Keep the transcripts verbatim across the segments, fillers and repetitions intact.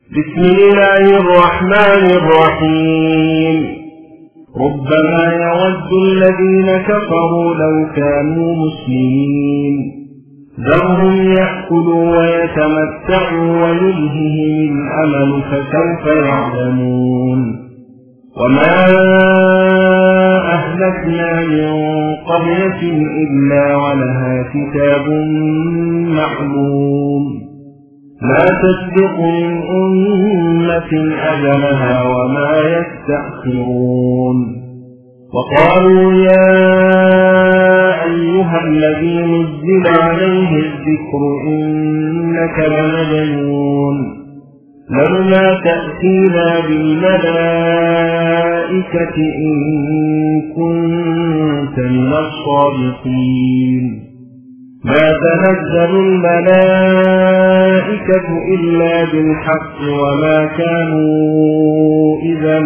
بسم الله الرحمن الرحيم. ربما يود الذين كفروا لو كانوا مسلمين ذرهم يأكلوا ويتمتعوا ويلههم الأمل فسوف يعلمون. وما أهلكنا من قرية إلا ولها كتاب معلوم ما تسبق من أمة أجلها وما يستأخرون. وقالوا يا أيها الذي نزل عليه الذكر إنك لمجنون لولا تأتينا بالملائكة إن كنت من الصادقين. ما تنزل الملائكة إلا بالحق وما كانوا إذا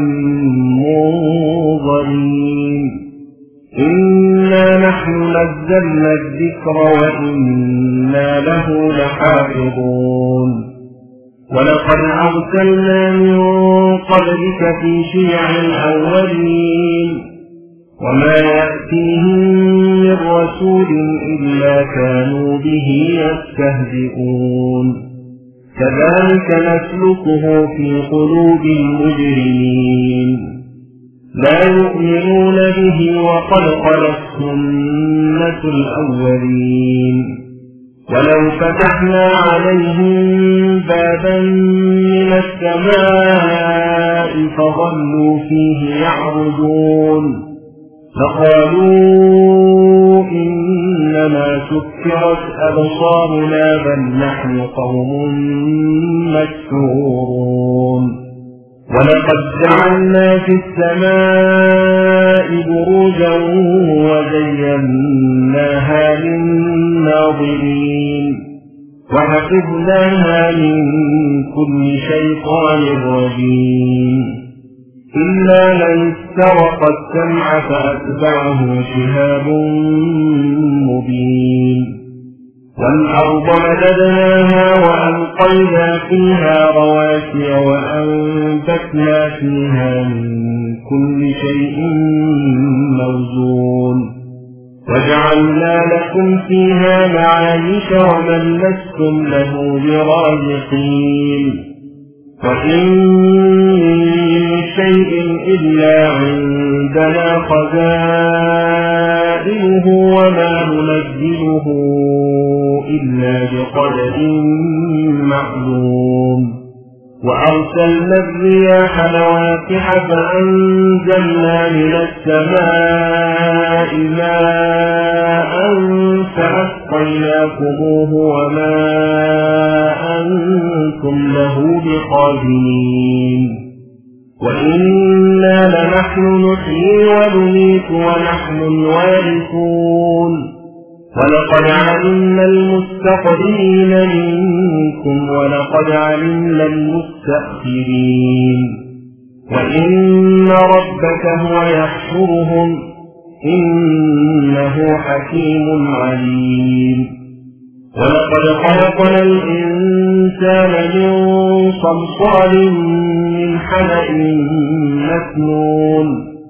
منظرين. إنا نحن نزلنا الذكر وإنا له لحافظون. ولقد أرسلنا من قبلك في شيع الأولين وما يأتيهم من رسول إلا كانوا به يستهزئون. كذلك نسلكه في قلوب المجرمين لا يؤمنون به وقد خلت سنة الأولين. ولو فتحنا عليهم بابا من السماء فظلوا فيه يعرجون فقالوا إنما سكرت أبصارنا بل نحن قوم مسحورون. ولقد جعلنا في السماء بروجا وزيناها للناظرين وحفظناها من كل شيطان رجيم إلا من استرق السمع فأتبعه شهاب مبين. والأرض مددناها وألقينا فيها رواسي وأنبتنا فيها من كل شيء موزون وجعلنا لكم فيها معايش ومن لستم له برازقين. وإن شيء إلا عندنا خزائنه وما ننزله إلا بقدر معلوم. وأرسلنا الرياح لواقح فأنزلنا من السماء ماء فأسقيناكموه وما أنتم له بخازنين. وإنا لنحن نحيي ونميت ونحن الوارثون. ولقد علمنا المستقدمين منكم ولقد علمنا المستأخرين. وإن ربك هو يحشرهم إنه حكيم عليم. ولقد خلقنا الإنسان من صلصال من حمأ مسنون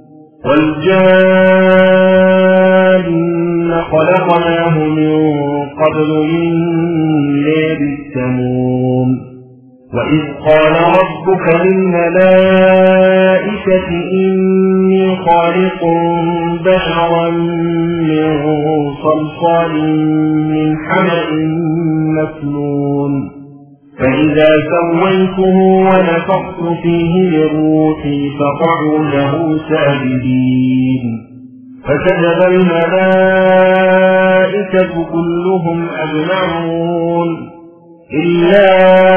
والجان خلقناه من قبل من نار السموم. وإذ قال ربك للملائكة إني خالق بشرا من صلصال من حمأ مسنون فإذا سويته ونفخت فيه من روحي فقعوا له ساجدين. فسجد الملائكة كلهم أجمعون إلا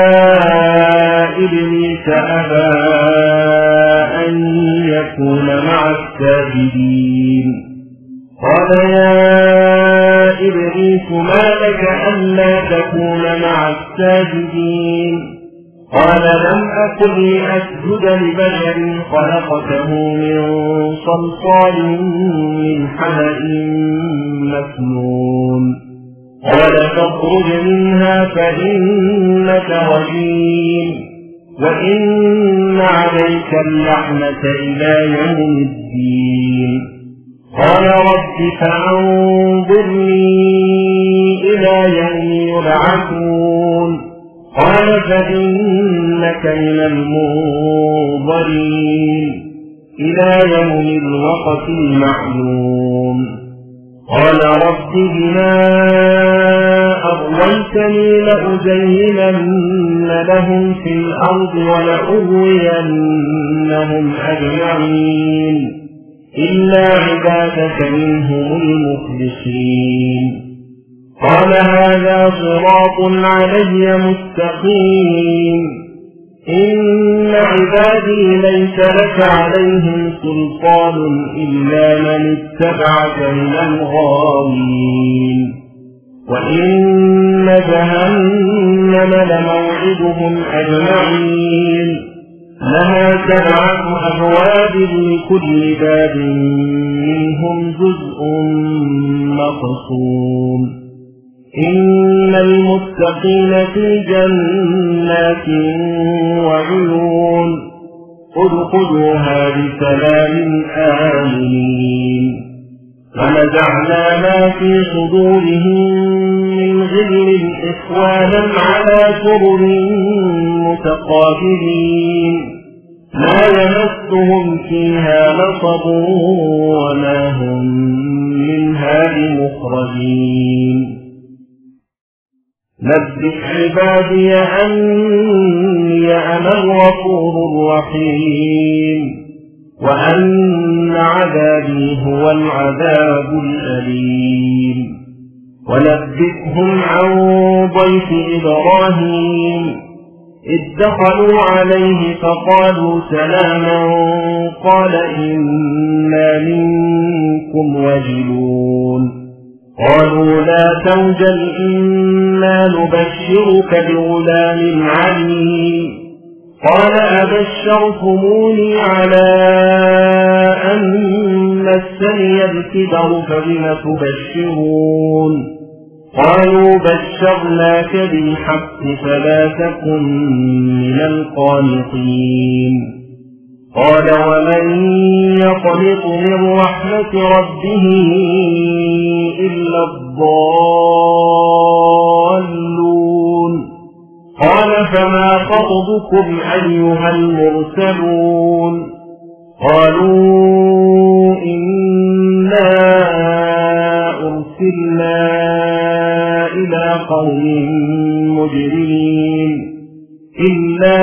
إبليس أبى أن يكون مع الساجدين. قال يا إبليس ما لك ألا تكون مع الساجدين؟ قال لم أكن لأسجد لبشر خلقته من صلصال من حمأ مسنون قال فاخرج منها فإنك رجيم وإن عليك اللعنة إلى يوم الدين. قال رب فأنظرني إلى يوم يبعثون. قال فإنك من المنظرين إلى يوم الوقت المعلوم. قال رب بما أغويتني لأزينن لهم في الأرض ولأغوينهم أجمعين إلا عبادك منهم المخلصين. قال هذا صراط علي مستقيم. إن عبادي ليس لك عليهم سلطان إلا من اتبعك من الغاوين. وإن جهنم لموعدهم أجمعين لها سبعة أبواب لكل باب منهم جزء مقسوم. إن المتقين في جنات وعيون ادخلوها بسلام آمنين. ونزعنا ما في صدورهم من غل إخوانا على سرر متقابلين لا يمسهم فيها نصب وما هم منها بمخرجين. نبئ عبادي أني أنا الغفور الرحيم وأن عذابي هو العذاب الأليم. ونبئهم عن ضيف إبراهيم إذ دخلوا عليه فقالوا سلاما قال إنا منكم وجلون. قالوا لا توجل إنا نبشرك بغلام عليم. قال أبشرتموني على أن مسني الكبر فبم تبشرون. قالوا بشرناك بالحق فلا تكن من القانطين. قال ومن يقنط من رحمة ربه إلا الضالون. قال فما خطبكم أيها المرسلون. قالوا إنا أرسلنا إلى قوم مجرمين إلا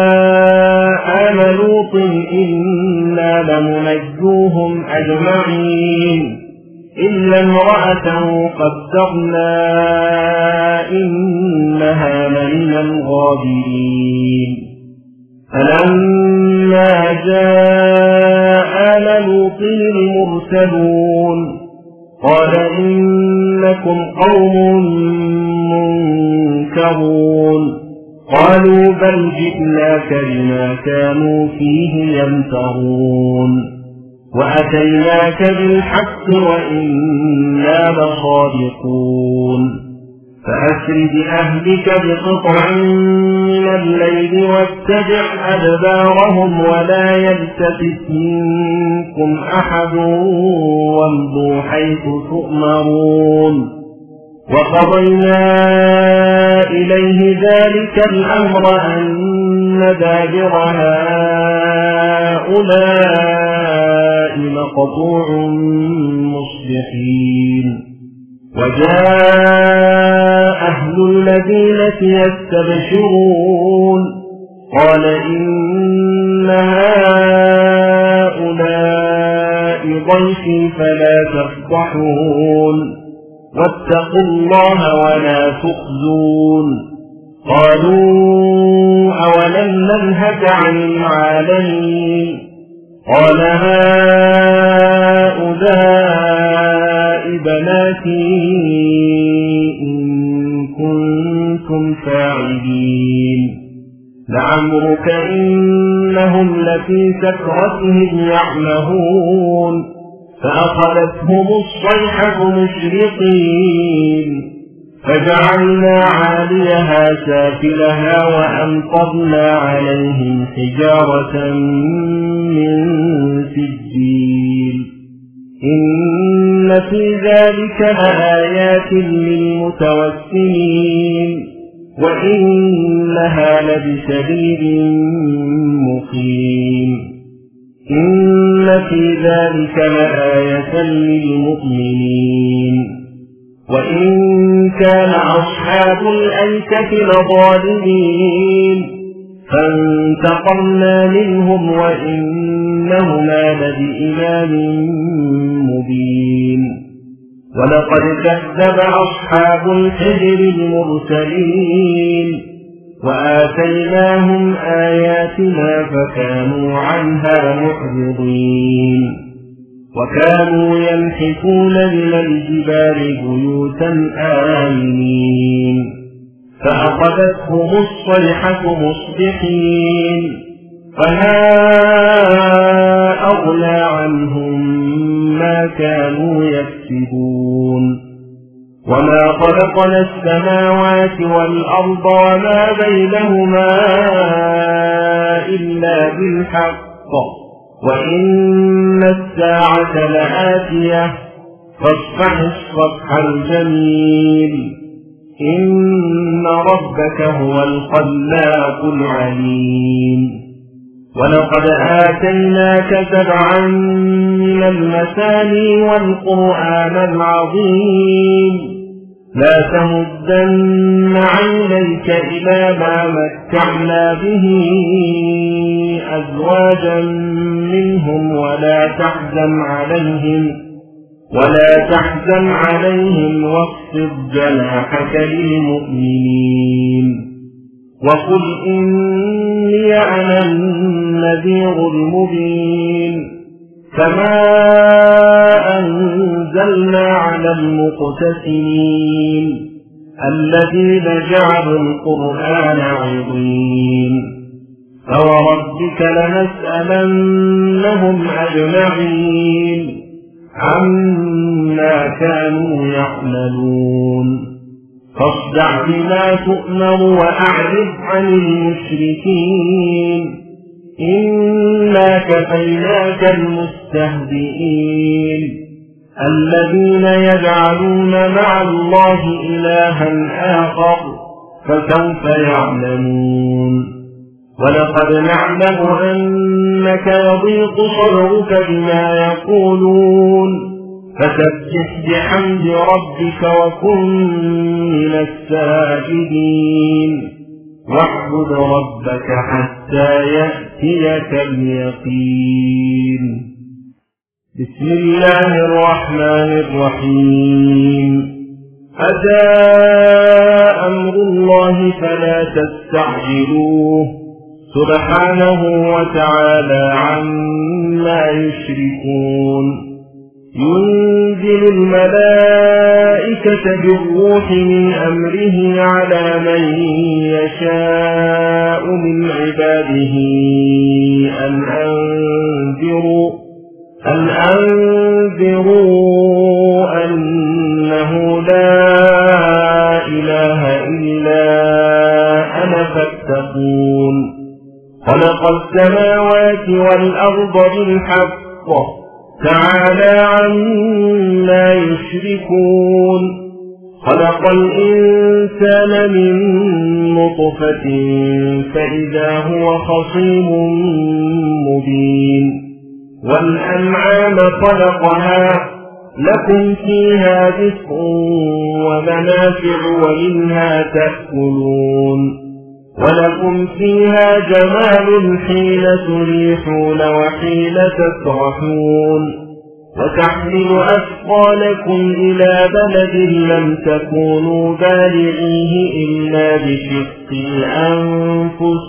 آل لوط إنا لمنجوهم أجمعين إلا امرأته قدرنا إنها لمن الغابرين. فلما جاء آل لوط المرسلون قال إنكم قوم منكرون. قالوا بل جئناك بما كانوا فيه يمترون وأتيناك بالحق وإنا لصادقون. فأسر بأهلك بقطع من الليل واتبع أدبارهم ولا يلتفت منكم أحد وامضوا حيث تؤمرون. وقضينا إليه ذلك الأمر أن دابر هؤلاء مقطوع مصبحين. وجاء أهل المدينة يستبشرون قال إن هؤلاء ضيفي فلا تفضحون واتقوا الله ولا تخزون. قالوا أولم ننهك عن العالمين. قال هؤلاء بناتي إن كنتم فاعلين. لعمرك إنهم لفي سكرتهم يعمهون فأخذتهم الصيحة مشرقين فجعلنا عاليها سافلها وأمطرنا عليهم حجارة من سجيل إن في ذلك لآيات للمتوسمين وإنها لبسبيل مقيم إن في ذلك لآية للمؤمنين وإن كان أصحاب الأيكة لظالمين فانتقمنا منهم وإنهما لبإمام مبين ولقد كذب أصحاب الحجر المرسلين وآتيناهم آياتنا فكانوا عنها معرضين وكانوا ينحتون من الجبال بيوتا آمنين فأخذتهم الصيحة مصبحين فما أغنى عنهم ما كانوا يكسبون وما خلقنا السماوات والأرض وما بينهما إلا بالحق وإن الساعة لآتية فاصفح الصفح الجميل إن ربك هو الخلاق العليم ولقد آتيناك سبعا من المثاني والقرآن العظيم لا تمدن عينيك إلى ما متعنا به أزواجا منهم ولا تحزن عليهم ولا تحزن عليهم واخفض جناحك للمؤمنين وقل إني أنا النذير المبين كما أنزلنا على المقتسمين الذين جعلوا القرآن عظيم فوربك لنسألنهم أجمعين عما كانوا يعملون فاصدع بما تؤمر وأعرض عن المشركين إنا كفيناك المستهزئين الذين يجعلون مع الله إلها آخر فسوف يعلمون ولقد نعلم أنك يضيق صدرك بما يقولون فسبح بحمد ربك وكن من الساجدين واعبد ربك حتى يأتيك اليقين بسم الله الرحمن الرحيم أتى أمر الله فلا تستعجلوه سبحانه وتعالى عما يشركون ينزل الملائكة بالروح من أمره على من يشاء من عباده أن أنذروا أن أنذروا أنه لا إله إلا أنا فاتقون خلق السماوات والأرض بالحق تعالى عما يشركون خلق الإنسان من نطفة فإذا هو خصيم مبين والأنعام خلقها لكم فيها دفء ومنافع ومنها تأكلون ولكم فيها جمال حين تريحون وحين تسرحون وتحمل أثقالكم إلى بلد لم تكونوا بالغيه إلا بشق الأنفس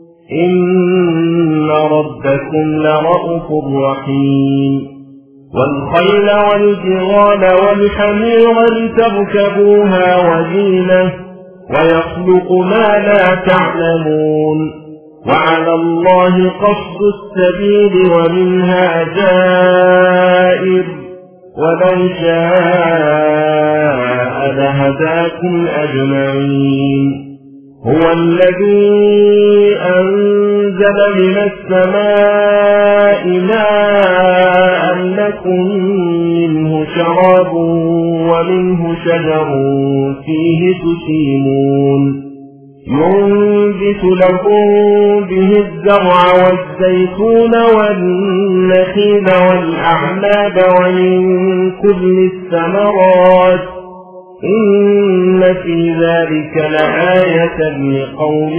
إن ربكم لرؤوف رحيم والخيل والجغال والحمير لتركبوها وزينة ويخلق ما لا تعلمون وعلى الله قصد السبيل ومنها جائر ولو شاء لهداكم أجمعين. هو الذي أنزل من السماء ماء لكم منه شراب ومنه شجر فيه تسيمون ينبت لكم به الزرع والزيتون والنخيل والأعناب ومن كل الثمرات إن في ذلك لآية لقوم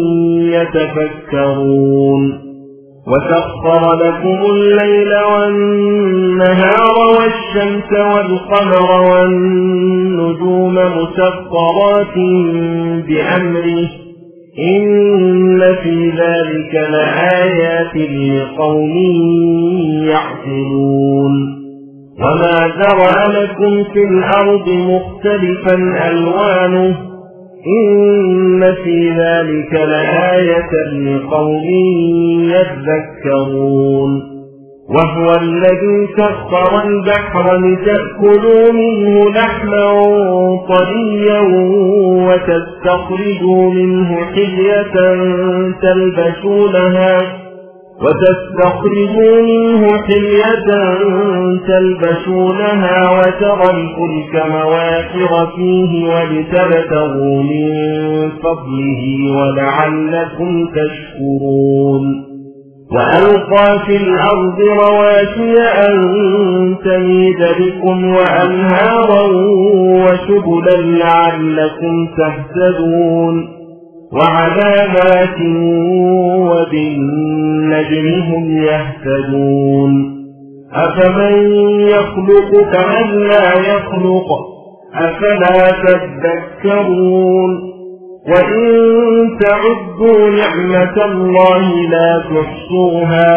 يتفكرون. وسخر لكم الليل والنهار والشمس والقمر والنجوم مسخرات بأمره إن في ذلك لآيات لقوم يعقلون. وما ذرأ لكم في الأرض مختلفا ألوانه إن في ذلك لآية لقوم يذكرون. وهو الذي سخر البحر لتأكلوا منه لحما طريا وتستخرجوا منه حلية تلبسونها وتستخرجوا منه حلية تلبسونها وترى الفلك مواخر فيه ولتبتغوا من فضله ولعلكم تشكرون. وألقى في الأرض رواسي أن تميد بكم وأنهارا وسبلا لعلكم تهتدون وعلامات وبالنجم هم يهتدون. أفمن يخلق كمن لا يخلق أفلا تذكرون. وإن تعدوا نعمة الله لا تحصوها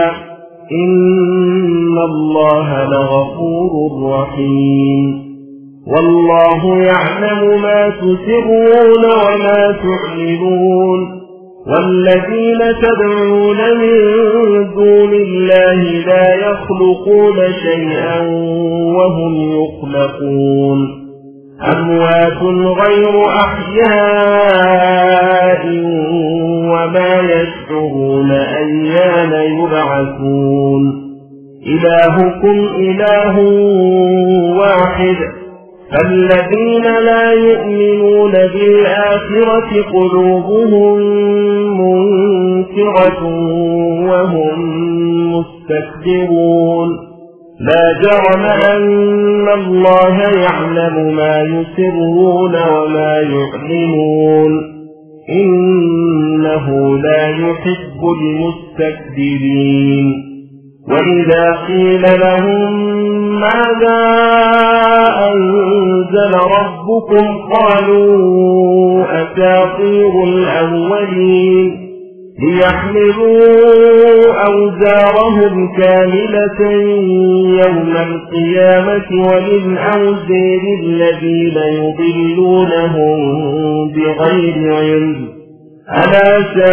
إن الله لغفور رحيم. والله يعلم ما تسرون وما تعلنون. والذين تدعون من دون الله لا يخلقون شيئا وهم يخلقون أموات غير أحياء وما يشعرون أيان يبعثون. إلهكم إله واحد فالذين لا يؤمنون بالآخرة قلوبهم منكرة وهم مستكبرون. لا جرم أن الله يعلم ما يسرون وما يعلنون إنه لا يحب المستكبرين. وإذا قيل لهم ماذا أنزل ربكم قالوا أساطير الأولين ليحملوا أوزارهم كاملة يوم القيامة ومن أوزار الذين يضلونهم بغير علم ألا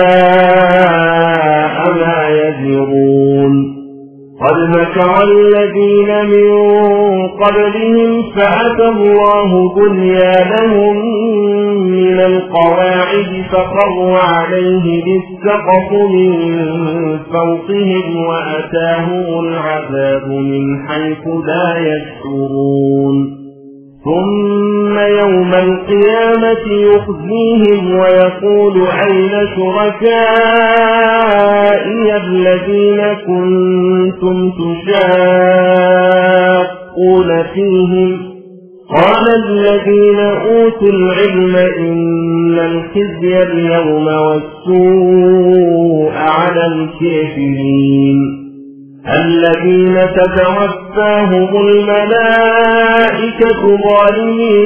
ساء ما يزرون. قد مكر الذين من قبلهم فأتى الله بنيانهم من القواعد فخروا عليه بالسقف من فوقهم وأتاهم العذاب من حيث لا يشعرون. ثم يوم القيامة يخزيهم ويقول أين شركائي الذين كنتم تشاقون فيهم قال الذين أوتوا العلم إن الخزي اليوم والسوء على الكافرين الذين تتوفاهم الملائكة ظالمي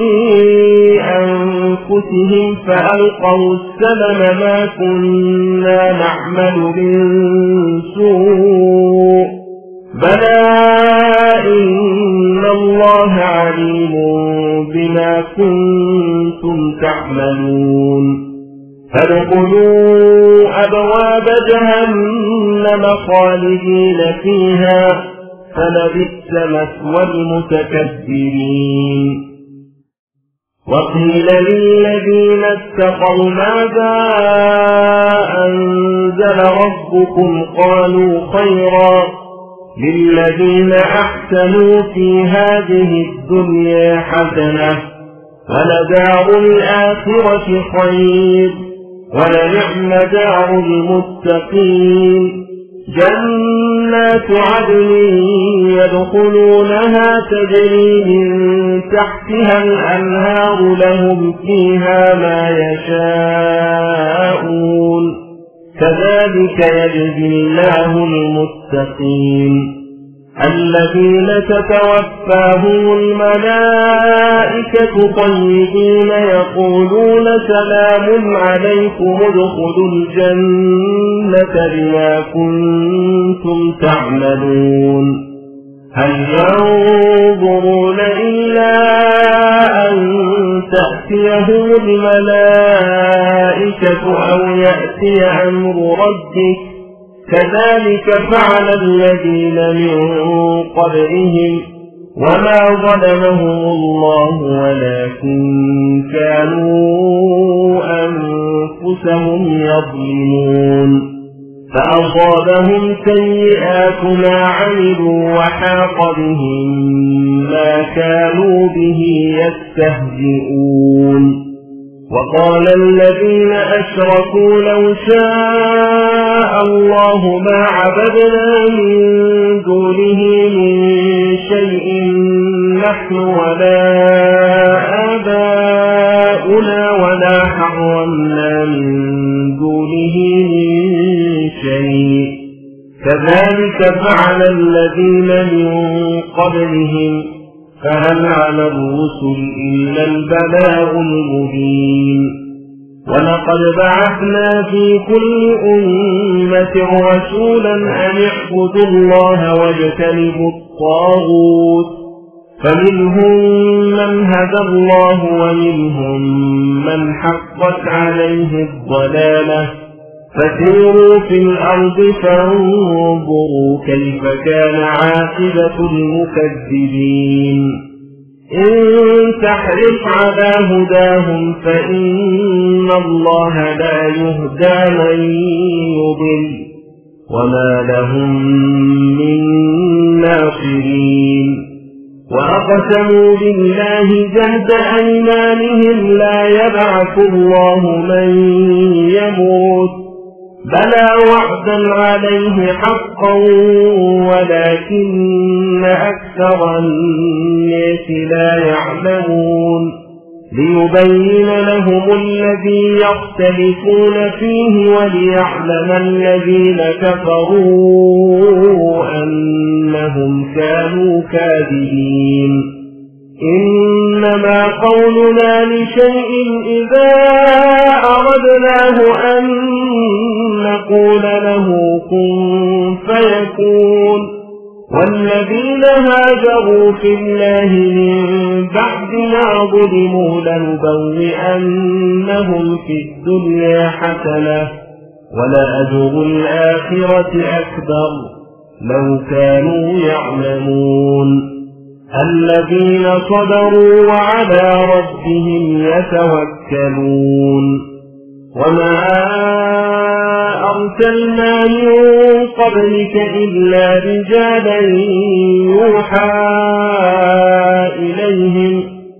أنفسهم فألقوا السلم ما كنا نعمل من سوء بلى إن الله عليم بما كنتم تعملون. فادخلوا أبواب جهنم خالدين فيها فلبئس مثوى المتكبرين. وقيل للذين اتقوا ماذا أنزل ربكم قالوا خيرا للذين أحسنوا في هذه الدنيا حسنة ولدار الآخرة خير ولنعم دار المتقين جنات عدن يدخلونها تجري من تحتها الأنهار لهم فيها ما يشاءون كذلك يجزي الله المتقين الذين تتوفاهم الملائكة طيبين يقولون سلام عليكم ادخلوا الجنة بما كنتم تعملون هل ينظرون إلا أن تأتيهم الملائكة أو يأتي أمر ربك كذلك فعل الذين من قبلهم وما ظلمهم الله ولكن كانوا أنفسهم يظلمون فأصابهم سيئات ما عملوا وحاق بهم ما كانوا به يستهزئون وقال الذين أشركوا لو شاء الله ما عبدنا من دونه من شيء نحن ولا آباؤنا ولا حرمنا من دونه من شيء كذلك فعل الذين من قبلهم فهل على الرسل إلا البلاغ المبين ولقد بعثنا في كل أمة رسولا أن اعبدوا الله واجتنبوا الطاغوت فمنهم من هدى الله ومنهم من حقت عليه الضلالة فسيروا في الأرض فانظروا كيف كان عاقبة المكذبين إن تحرص على هداهم فإن الله لا يهدى من يضل وما لهم من ناصرين وأقسموا بالله جهد أيمانهم لا يبعث الله من يموت بلى وعدا عليه حقا ولكن أكثر الناس لا يعلمون ليبين لهم الذي يختلفون فيه وليعلم الذين كفروا أنهم كانوا كاذبين إنما قولنا لشيء إذا أردناه أن نقول له كن فيكون والذين هاجروا في الله من بعد ما ظلموا لنبوئنهم في الدنيا حسنة ولأجر الآخرة أكبر لو كانوا يعلمون الذين صبروا وعلى ربهم يتوكلون وما أرسلنا من قبلك إلا رجالا يوحى إليهم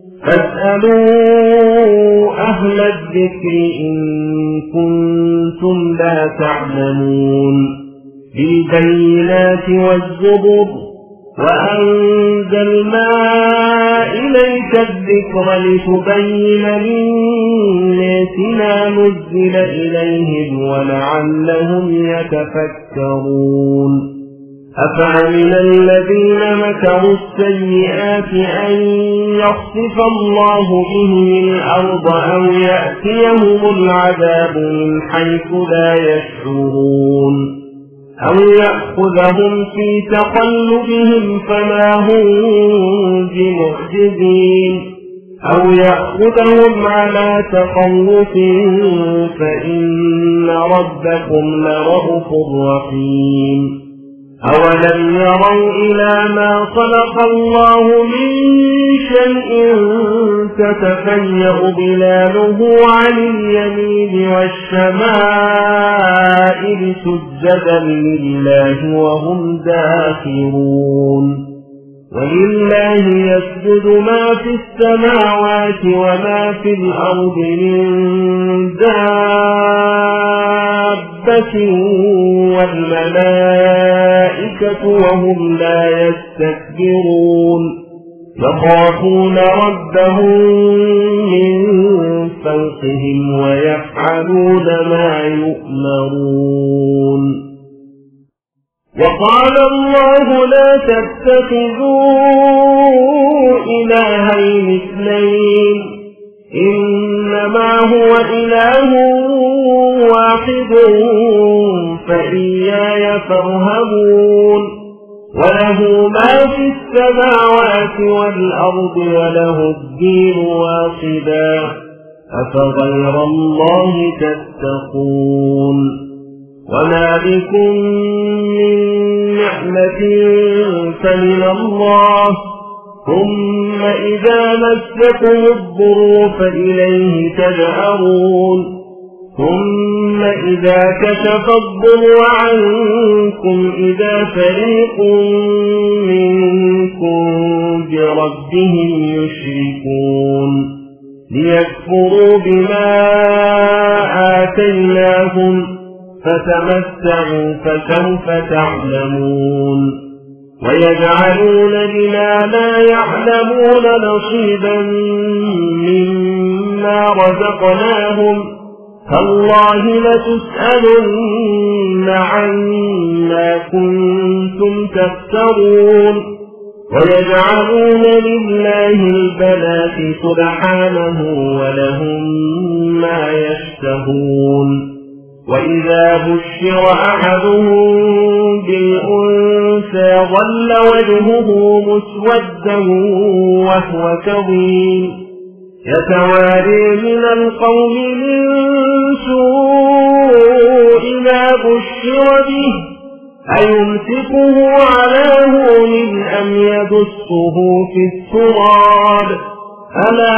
فاسألوا أهل الذكر إن كنتم لا تعلمون بالبينات والزبر وأنزلنا إليك الذكر لتبين للناس ما نزل إليهم ولعلهم يتفكرون أفعمل الذين مكروا السيئات أن يخسف الله بهم الأرض أو يأتيهم العذاب من حيث لا يشعرون أو يأخذهم في تقلبهم فما هم بمعجزين أو يأخذهم على تخوف فإن ربكم لرؤوف رحيم أولم يروا إلى ما خلق الله من شيء تتفيأ ظلاله عن اليمين والشمائل سجدا لله وهم داخرون ولله يسجد ما في السماوات وما في الأرض من دابة والملائكة وهم لا يستكبرون يخافون ربهم من فوقهم ويفعلون ما يؤمرون وقال الله لا تتخذوا إلهين اثنين إنما هو إله واحد فإياي فارهبون وله ما في السماوات والأرض وله الدين واصبا أفغير الله تتقون وما بكم من نعمة فمن الله ثم إذا مسكم الضر فإليه تجأرون ثم إذا كشف الضر عنكم إذا فريق منكم بربهم يشركون ليكفروا بما آتيناهم فتمتعوا فسوف تعلمون ويجعلون لما لا يعلمون نصيبا مما رزقناهم تالله لتسألن عما كنتم تفترون ويجعلون لله البنات سبحانه ولهم ما يشتهون وإذا بشر أحدهم بالأنثى ظل وجهه مسودا وهو كظيم يتواري من القوم من سوء ما بشر به أيمسكه على هون أم يدسه في التراب ألا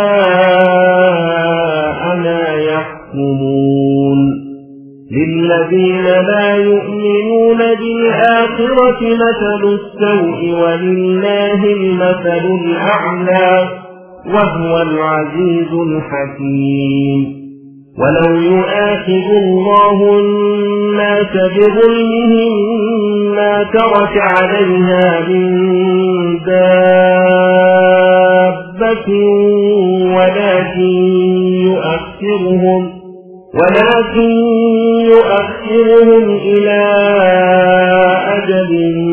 ساء ما يحكمون للذين لا يؤمنون بالآخرة مثل السوء ولله المثل الأعلى وهو العزيز الحكيم ولو يؤاخذ الله الناس بظلمهم ما ترك عليها من دابة ولكن يؤخرهم ولكن يؤخرهم إلى أجل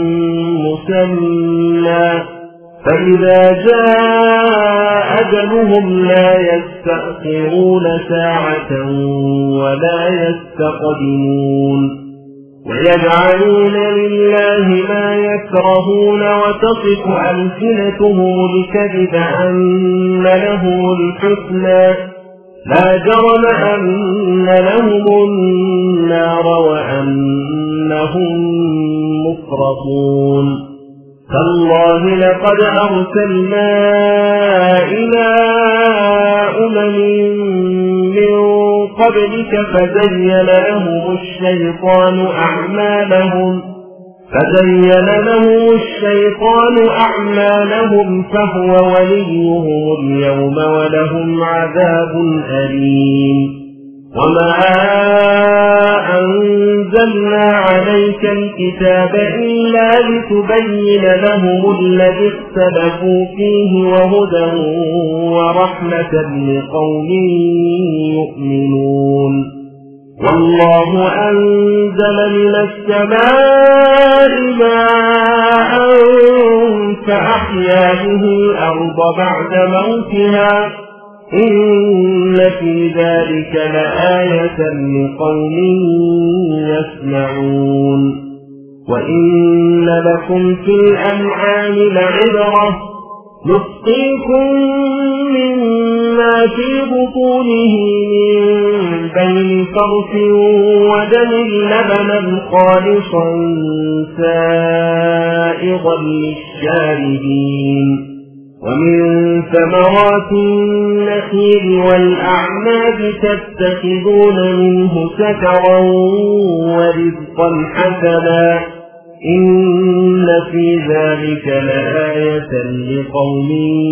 مسمى فإذا جاء أجلهم لا يستأخرون ساعة ولا يستقدمون ويجعلون لله ما يكرهون وتصف ألسنتهم الكذب أن له الحسنى لا جرم أن لهم النار وأنهم مفرطون تالله لقد أرسلنا إلى أمم من قبلك فزين لهم الشيطان أعمالهم فزين لهم الشيطان أعمالهم فهو وليهم اليوم ولهم عذاب أليم وما أنزلنا عليك الكتاب إلا لتبين لهم الذي اختلفوا فيه وهدى ورحمة لقوم يؤمنون والله أنزل من السماء ماء فأحيا به الأرض بعد موتها إن في ذلك لآية لقوم يسمعون وإن لكم في الأنعام لعبرة نسقيكم مما في بطونه من بين فرث ودم لبنا خالصا سائغا للشاربين ومن ثمرات النخيل والأعناب تتخذون منه سكرا ورزقا حسنا إن في ذلك لآية لقوم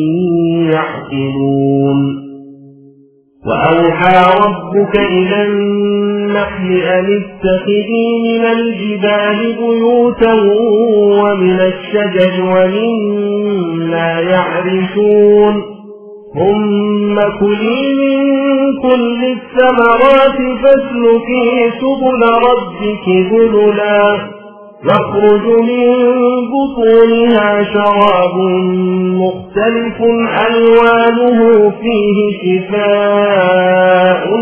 يعقلون. وأوحى ربك إلى النحل أن اتخذي من الجبال بيوتا ومن الشجر ومما يعرشون ثم كلي من كل الثمرات فاسلكي سبل ربك ذللا يخرج من بطونها شراب مختلف ألوانه فيه شفاء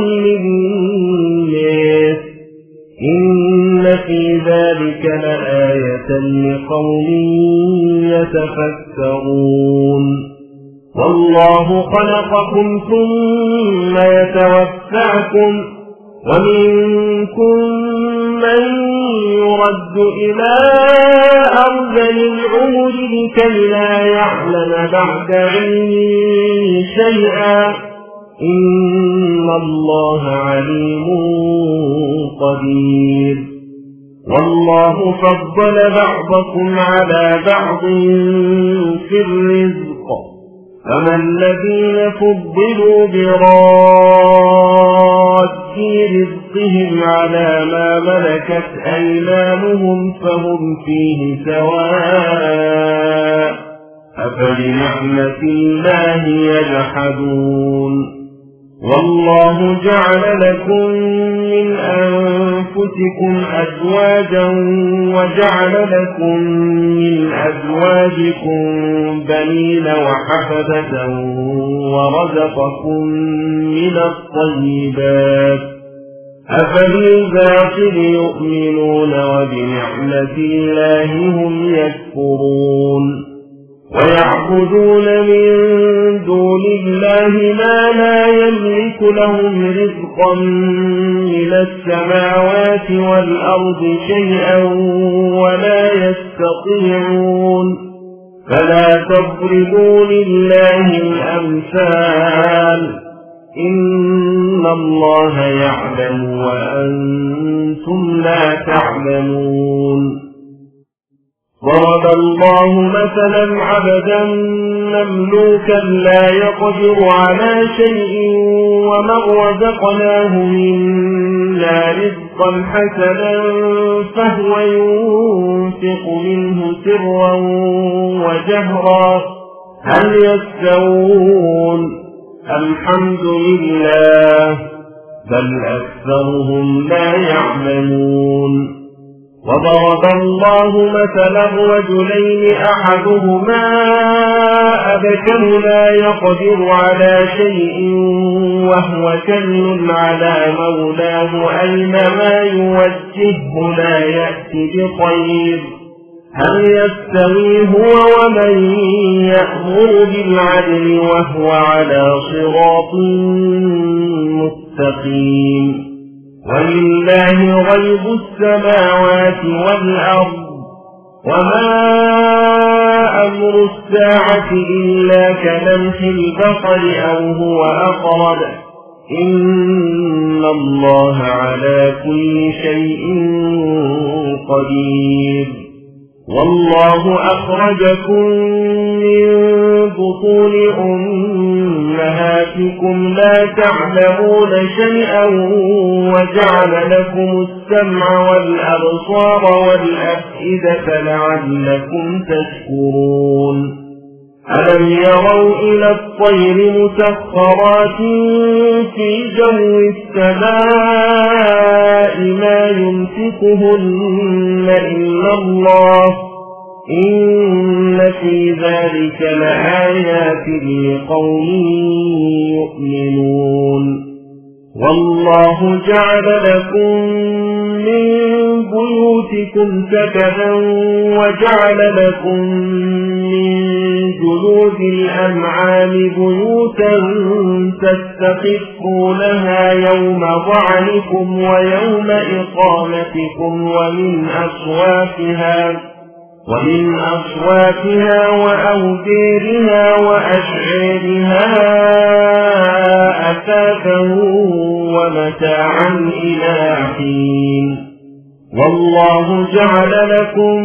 للناس إن في ذلك لآية لقوم يتفكرون. والله خلقكم ثم يتوفاكم ومنكم من يرد إلى أرذل العمر لكي لا يعلم بعد علم شيئا إن الله عليم قدير. والله فضل بعضكم على بعض في الرزق فما الذين فضلوا براد رزقهم على ما ملكت أيمانهم فهم فيه سواء أفبنعمة الله يجحدون. والله جعل لكم من أنفسكم أزواجا وجعل لكم من أزواجكم بنين وحفدة ورزقكم من الطيبات أفبالباطل يؤمنون وبنعمة الله هم يكفرون. ويعبدون من دون الله ما لا يملك لهم رزقا من السماوات والأرض شيئا ولا يستطيعون فلا تضربوا لله الأمثال إن الله يعلم وأنتم لا تعلمون. ضرب الله مثلا عبدا مملوكا لا يقدر على شيء ومن رزقناه منا رزقا حسنا فهو ينفق منه سرا وجهرا هل يستوون الحمد لله بل أكثرهم لا يعلمون. وضرب الله مثلا رجلين أحدهما أبكم لا يقدر على شيء وهو كل على مولاه أينما يوجهه لا يأتي بخير هل يستوي هو ومن يأمر بالعدل وهو على صراط مستقيم. ولله غيب السماوات والأرض وما أمر الساعة إلا كلمح البصر أو هو أقرب إن الله على كل شيء قدير. والله أخرجكم من بطون أمهاتكم لا تعلمون شيئا وجعل لكم السمع والأبصار والأفئدة لعلكم تشكرون. ألم يروا إلى الطير مسخرات في جو السماء ما يمسكهن إلا الله إن في ذلك لآيات لقوم يؤمنون. والله جعل لكم من بيوتكم سكنا وجعل لكم من جلود الأنعام بيوتا تستخفونها يوم ظعنكم ويوم إقامتكم ومن أصوافها ومن أصواتها وأوبارها وأشعارها أثاثا ومتاعا إلى حين. والله جعل لكم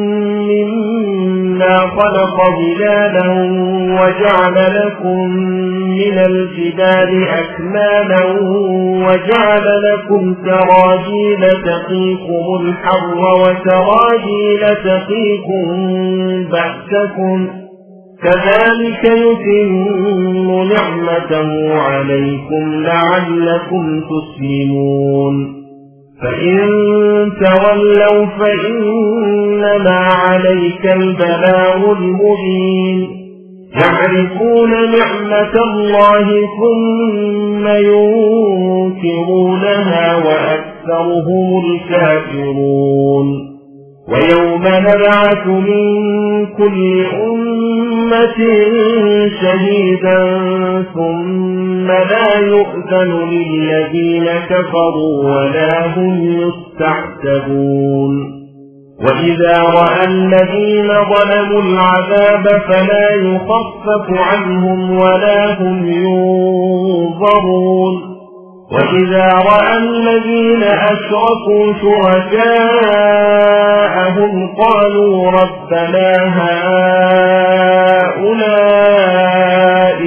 مما خلق ظلالا وجعل لكم من الجبال أكنانا وجعل لكم سراجيل تقيكم الحر وسراجيل تقيكم بأسكم كذلك يتم نعمته عليكم لعلكم تسلمون. فإن تولوا فإنما عليك البلاغ المبين. يعرفون نعمة الله ثم ينكرونها وأكثرهم الكافرون. ويوم نبعث من كل أمة شهيدا ثم لا يؤذن للذين كفروا ولا هم يستعتبون. وإذا رأى الذين ظلموا العذاب فلا يخفف عنهم ولا هم ينظرون. وإذا رأى الذين أشركوا شركاءهم قالوا ربنا هؤلاء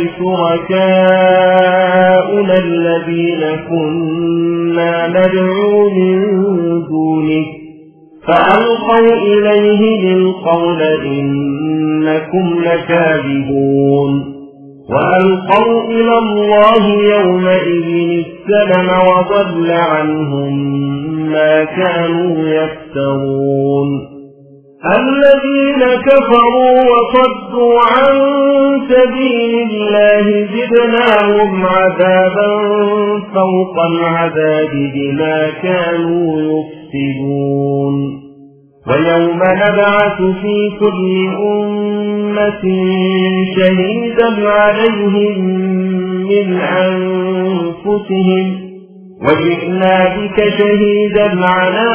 شركاؤنا الذين كنا ندعو من دونك فألقوا إليهم القول إنكم لكاذبون. وألقوا إلى الله يومئذ السلم وضل عنهم ما كانوا يفترون. الذين كفروا وصدوا عن سبيل الله زدناهم عذابا فوق العذاب بما كانوا يفسدون. ويوم نبعث في كل أمة شهيدا عليهم من أنفسهم وجئنا بك شهيدا على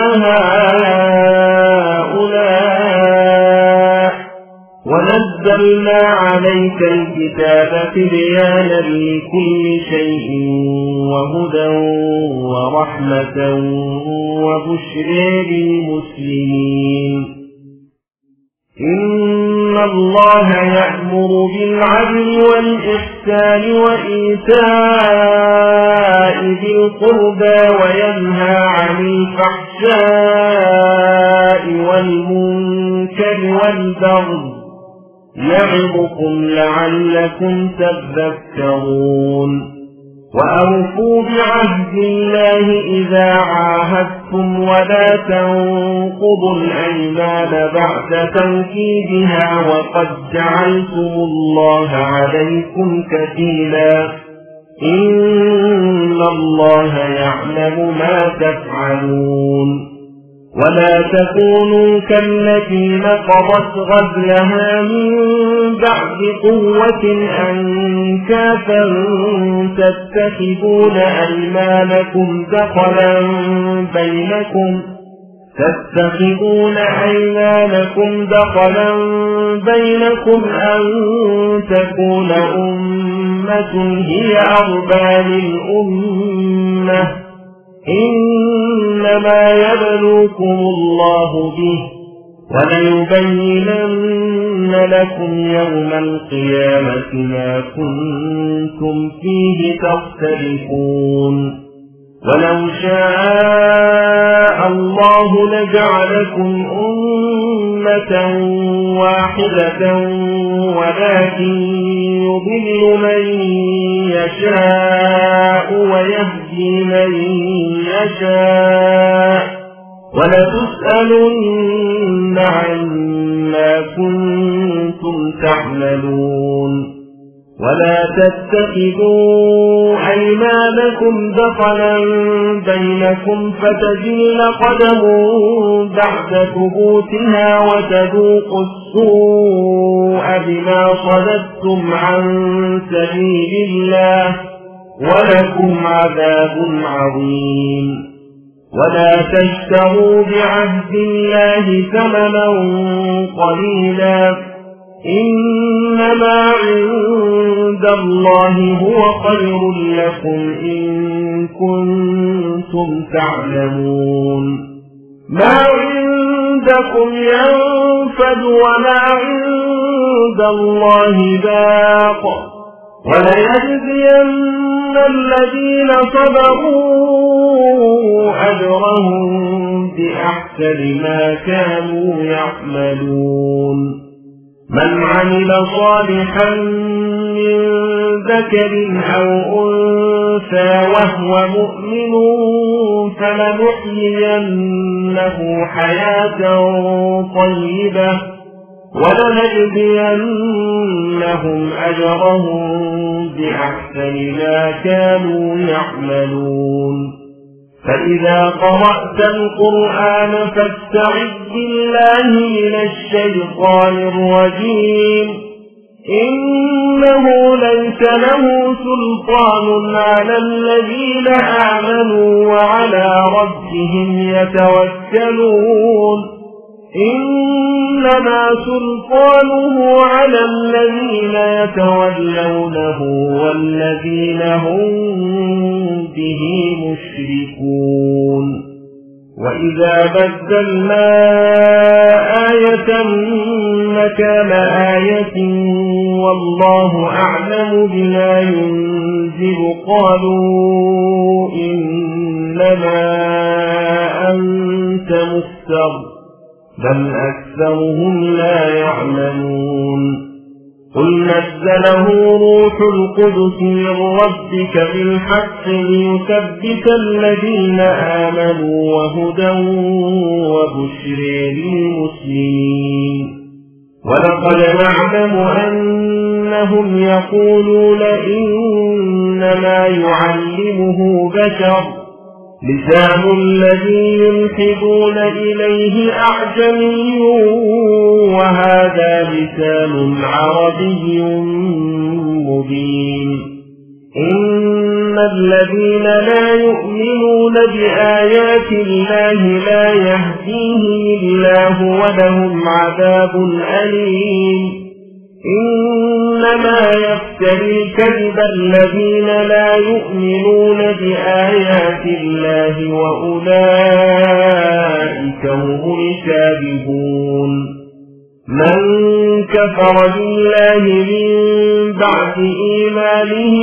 هؤلاء ونزلنا عليك الكتاب تبيانا لكل شيء وهدى ورحمة وبشرى للمسلمين. إن الله يأمر بالعدل والإحسان وإيتاء ذي القربى وينهى عن الفحشاء والمنكر والبغي يعظكم لعلكم تذكرون. وأوفوا بعهد الله إذا عاهدتم ولا تنقضوا الأيمان بعد توكيدها وقد جعلتم الله عليكم كفيلا إن الله يعلم ما تفعلون. ولا تكونوا كالتي نقضت غزلها من بعد قوة أنكافا تتخذون أيمانكم دخلا بينكم تتخذون أيمانكم دخلا بينكم أن تكون أمة هي أربى للأمة إنما يبلوكم الله به وليبينن لكم يوم القيامة ما كنتم فيه تختلفون. ولو شاء الله لجعلكم أمة واحدة ولكن يضل من يشاء ويهدي من يشاء ولتسألن عما كنتم تعملون. ولا تتخذوا أيمانكم دخلا بينكم فتزل قدم بعد ثبوتها وتذوقوا السوء بما صددتم عن سبيل الله ولكم عذاب عظيم. ولا تشتروا بعهد الله ثمنا قليلا إنما عند الله هو خير لكم إن كنتم تعلمون ما عندكم ينفد وما عند الله باق وليجزين الذين صبروا أجرهم بأحسن ما كانوا يعملون من عمل صالحا من ذكر أو أنثى وهو مؤمن فلنحيينه حياة طيبة ولنجزينهم أجرهم بأحسن ما كانوا يعملون فإذا قرأت القرآن فاستعذ بالله من الشيطان الرجيم إنه ليس له سلطان على الذين آمنوا وعلى ربهم يتوكلون إنما سلطانه على الذين يتولونه والذين هم به مشركون وإذا بدلنا آية مكان آية والله أعلم بما ينزل قالوا إنما أنت مفتر بل أكثرهم لا يعلمون قل نزله روح القدس من ربك بالحق ليثبت الذين آمنوا وهدى وبشر للمسلمين ولقد نعلم أنهم يقولون إنما يعلمه بشر لسان الذي يلحدون إليه أعجمي وهذا لسان عربي مبين إن الذين لا يؤمنون بآيات الله لا يهديهم الله ولهم عذاب أليم إنما يفتري الكذب الذين لا يؤمنون بآيات الله وأولئك هم الكاذبون من كفر بالله من بعد إيمانه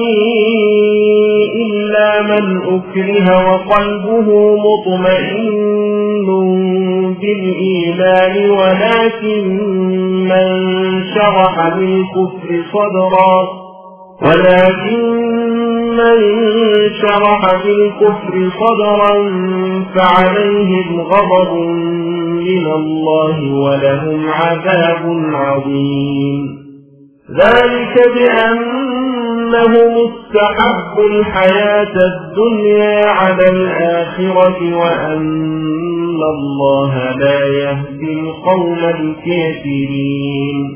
إلا من أكره وقلبه مطمئن بالإيمان ولكن من شرح بالكفر صدرا ولكن من شرح بالكفر صدرا فعليهم غضب من الله ولهم عذاب عظيم ذلك بأنهم استحبوا الحياة الدنيا على الآخرة وأن الله لا يهدي القوم الكافرين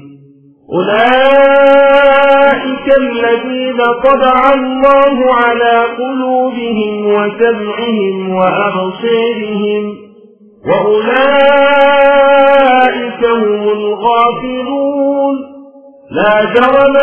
أولئك الذين طبع الله على قلوبهم وسمعهم وأبصارهم وأولئك هم الغافلون لا جرم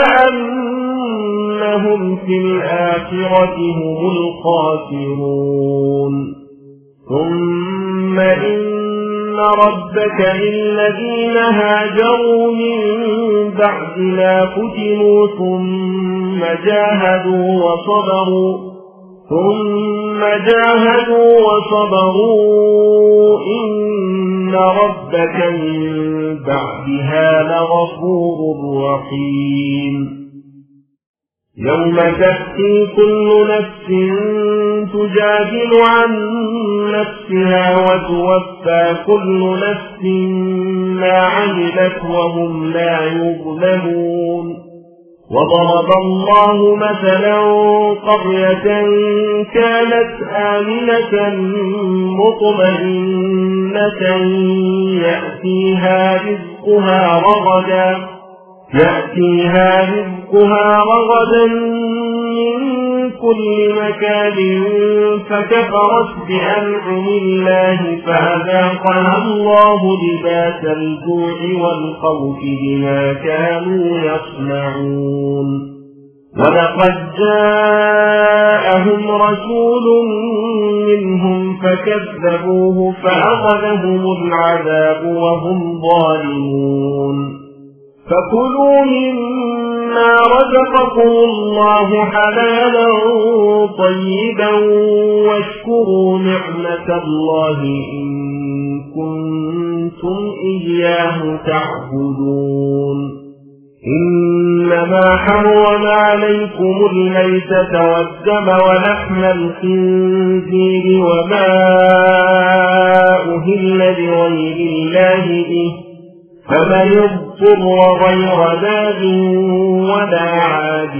أنهم في الآخرة هم الخاسرون ثم إن ربك للذين هاجروا من بعد ما فتنوا ثم جاهدوا وصبروا ثم جاهدوا وصبروا إن ربك من بعدها لغفور رحيم يوم تأتي كل نفس تجادل عن نفسها وتوفى كل نفس ما عملت وهم لا يظلمون وضرب الله مثلا قرية كانت آمنة مطمئنة يأتيها رزقها رغدا يأتيها رزقها رغدا من كل مكان فكفرت بأنعم الله فأذاقها الله لباس الجوع والخوف بما كانوا يصنعون ولقد جاءهم رسول منهم فكذبوه فأخذهم العذاب وهم ظالمون فكلوا مما رزقكم الله حلالا طيبا واشكروا نعمة الله إن كنتم إياه تعبدون إنما حرم عليكم الميتة والدم ولحم الخنزير وما أهل لغير الله به فمن اضطر غير باد ولا عاد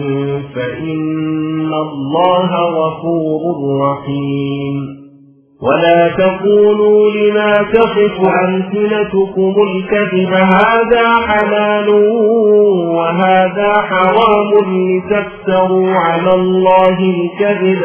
فإن الله غفور رحيم ولا تقولوا لما تصف ألسنتكم الكذب هذا حلال وهذا حرام لتفتروا على الله الكذب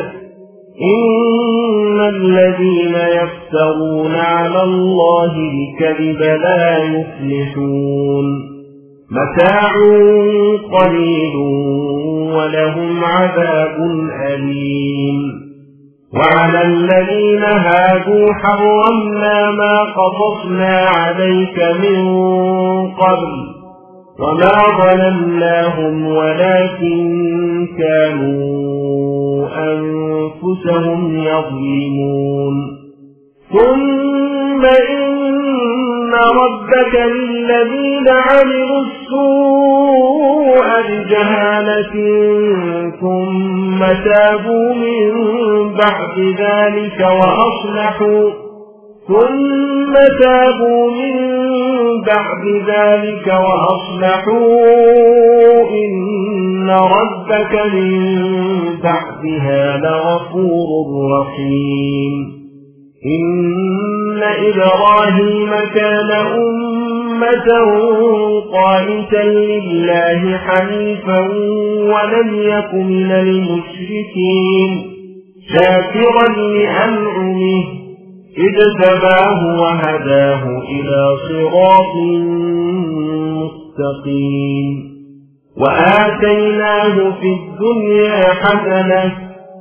إن الذين يفترون على الله الكذب لا يفلحون متاع قليل ولهم عذاب أليم وعلى الذين هادوا حرمنا ما قصصنا عليك من قبل وما ظلمناهم ولكن كانوا أنفسهم يظلمون ثم إن ربك للذين عملوا السوء بجهالة ثم تابوا من بعد ذلك وأصلحوا ثم تابوا من بعد ذلك وأصلحوا إن ربك من بعدها لغفور رحيم إن إبراهيم كان أمة قانتا لله حنيفا ولم يك من المشركين شاكرا لأنعمه اجتباه وهداه إلى صراط مستقيم وآتيناه في الدنيا حسنة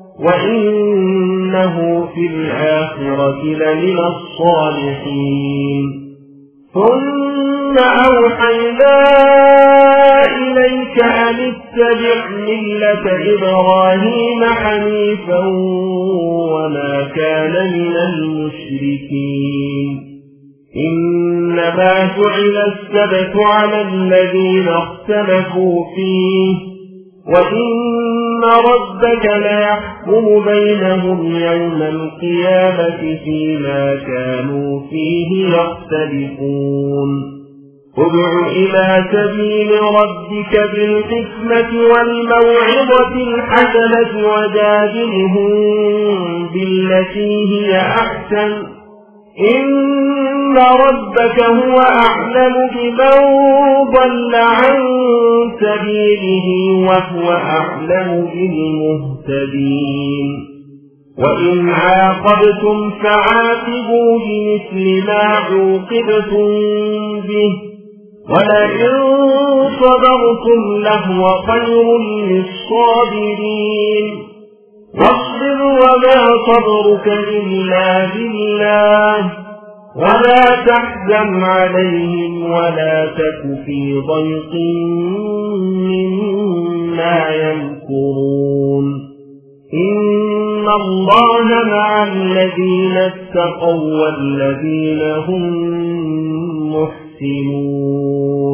وإنه في الآخرة لمن الصالحين ثم أوحينا إليك أن اتبع ملة إبراهيم حنيفا وما كان من المشركين إنما جعل السبت على الذين اختلفوا فيه وإن ربك ليحكم بينهم يوم القيامة فيما كانوا فيه يختلفون ادع إلى سبيل ربك بالحكمة والموعظة الحسنة وجادلهم بالتي هي أحسن إن ربك هو أعلم بمن ضل عن سبيله وهو أعلم بالمهتدين وإن عاقبتم فعاقبوا بمثل ما عوقبتم به ولئن صبرتم لهو خير للصابرين واصبر وما صبرك إلا بالله ولا تحزن عليهم ولا تك في ضيق مما يمكرون إن الله مع الذين اتقوا والذين هم محسنون